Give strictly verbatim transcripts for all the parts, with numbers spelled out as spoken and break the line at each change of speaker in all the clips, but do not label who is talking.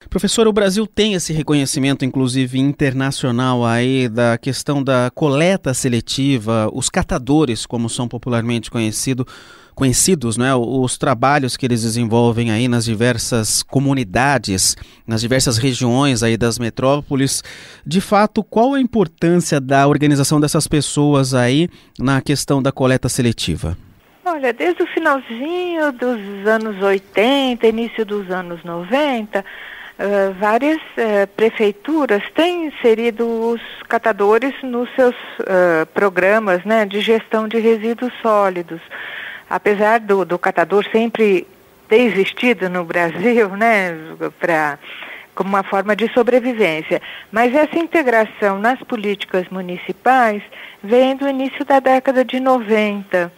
Professor, o Brasil tem esse reconhecimento, inclusive internacional, aí da questão da coleta seletiva, os catadores, como são popularmente conhecido, conhecidos, né? Os trabalhos que eles desenvolvem aí nas diversas comunidades, nas diversas regiões aí das metrópoles. De fato, qual a importância da organização dessas pessoas aí na questão da coleta seletiva?
Olha, desde o finalzinho dos anos oitenta, início dos anos noventa, Uh, várias uh, prefeituras têm inserido os catadores nos seus uh, programas, né, de gestão de resíduos sólidos. Apesar do, do catador sempre ter existido no Brasil, né, pra, como uma forma de sobrevivência, mas essa integração nas políticas municipais vem do início da década de noventa.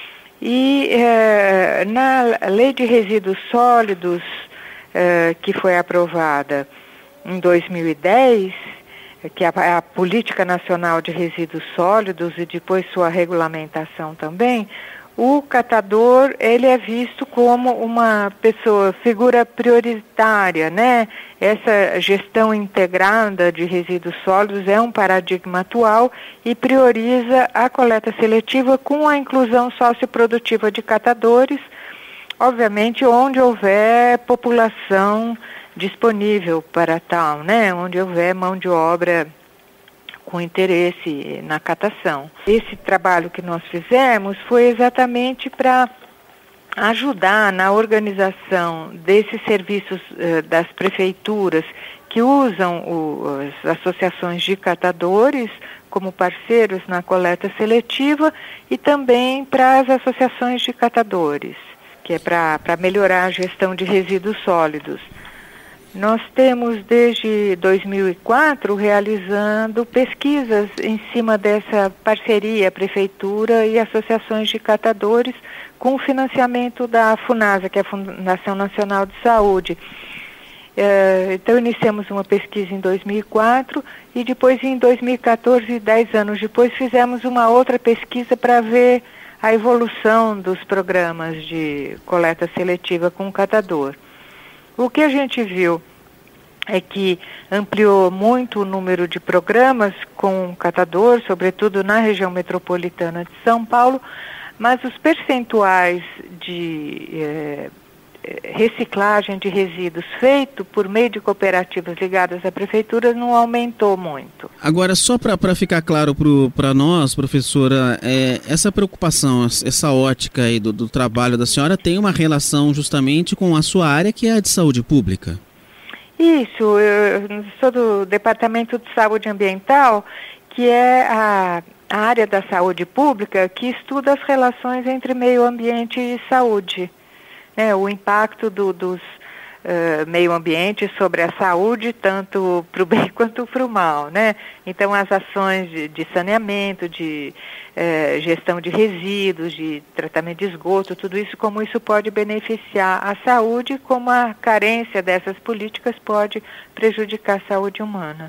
E uh, na Lei de Resíduos Sólidos, Uh, que foi aprovada em dois mil e dez, que é a, a Política Nacional de Resíduos Sólidos e depois sua regulamentação também, o catador, ele é visto como uma pessoa, figura prioritária, né? Essa gestão integrada de resíduos sólidos é um paradigma atual e prioriza a coleta seletiva com a inclusão socioprodutiva de catadores, obviamente, onde houver população disponível para tal, né? Onde houver mão de obra com interesse na catação. Esse trabalho que nós fizemos foi exatamente para ajudar na organização desses serviços uh, das prefeituras que usam o, as associações de catadores como parceiros na coleta seletiva e também para as associações de catadores, que é para melhorar a gestão de resíduos sólidos. Nós temos desde dois mil e quatro realizando pesquisas em cima dessa parceria Prefeitura e associações de catadores com o financiamento da FUNASA, que é a Fundação Nacional de Saúde. É, então iniciamos uma pesquisa em dois mil e quatro e depois em dois mil e quatorze, dez anos depois, fizemos uma outra pesquisa para ver a evolução dos programas de coleta seletiva com o catador. O que a gente viu é que ampliou muito o número de programas com o catador, sobretudo na região metropolitana de São Paulo, mas os percentuais de eh, reciclagem de resíduos feito por meio de cooperativas ligadas à prefeitura não aumentou muito.
Agora, só para ficar claro para nós, professora, é, essa preocupação, essa ótica aí do, do trabalho da senhora tem uma relação justamente com a sua área, que é a de saúde pública?
Isso, eu sou do Departamento de Saúde Ambiental, que é a, a área da saúde pública que estuda as relações entre meio ambiente e saúde. Né, o impacto do, dos uh, meio ambiente sobre a saúde, tanto para o bem quanto para o mal, né? Então, as ações de, de saneamento, de uh, gestão de resíduos, de tratamento de esgoto, tudo isso, como isso pode beneficiar a saúde, como a carência dessas políticas pode prejudicar a saúde humana.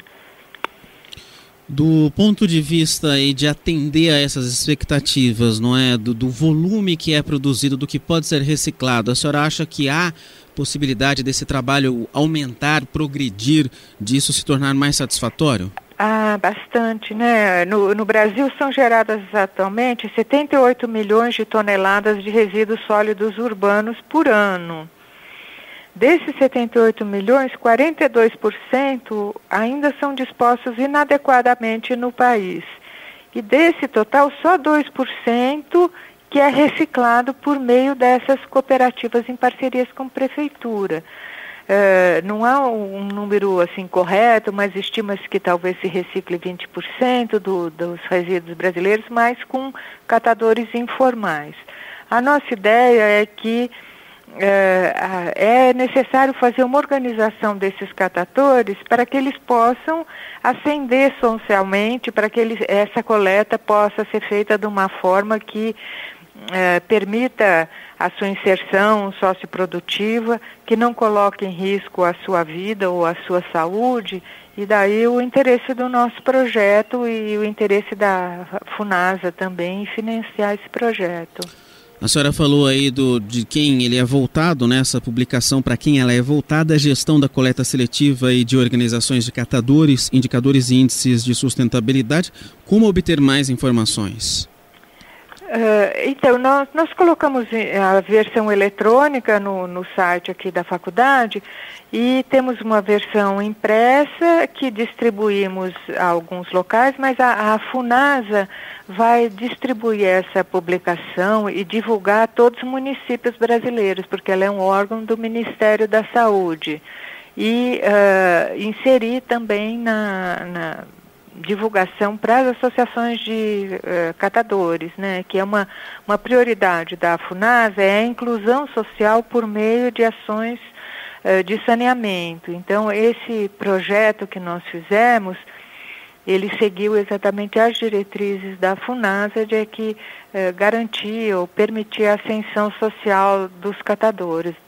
Do ponto de vista aí de atender a essas expectativas, não é, do, do volume que é produzido, do que pode ser reciclado, a senhora acha que há possibilidade desse trabalho aumentar, progredir, disso se tornar mais satisfatório?
Ah, bastante, né? No, no Brasil são geradas atualmente setenta e oito milhões de toneladas de resíduos sólidos urbanos por ano. Desses setenta e oito milhões, quarenta e dois por cento ainda são dispostos inadequadamente no país. E desse total, só dois por cento que é reciclado por meio dessas cooperativas em parcerias com a prefeitura. Uh, não há um número assim correto, mas estima-se que talvez se recicle vinte por cento do, dos resíduos brasileiros, mas com catadores informais. A nossa ideia é que é necessário fazer uma organização desses catadores para que eles possam ascender socialmente, para que eles, essa coleta possa ser feita de uma forma que é, permita a sua inserção socioprodutiva, que não coloque em risco a sua vida ou a sua saúde, e daí o interesse do nosso projeto e o interesse da FUNASA também em financiar esse projeto.
A senhora falou aí do, de quem ele é voltado, né, essa publicação, para quem ela é voltada, a gestão da coleta seletiva e de organizações de catadores, indicadores e índices de sustentabilidade. Como obter mais informações?
Uh, então, nós, nós colocamos a versão eletrônica no, no site aqui da faculdade e temos uma versão impressa que distribuímos a alguns locais, mas a, a FUNASA vai distribuir essa publicação e divulgar a todos os municípios brasileiros, porque ela é um órgão do Ministério da Saúde. E uh, inserir também na... na divulgação para as associações de uh, catadores, né, que é uma, uma prioridade da FUNASA, é a inclusão social por meio de ações uh, de saneamento. Então, esse projeto que nós fizemos, ele seguiu exatamente as diretrizes da FUNASA de que uh, garantir ou permitir a ascensão social dos catadores,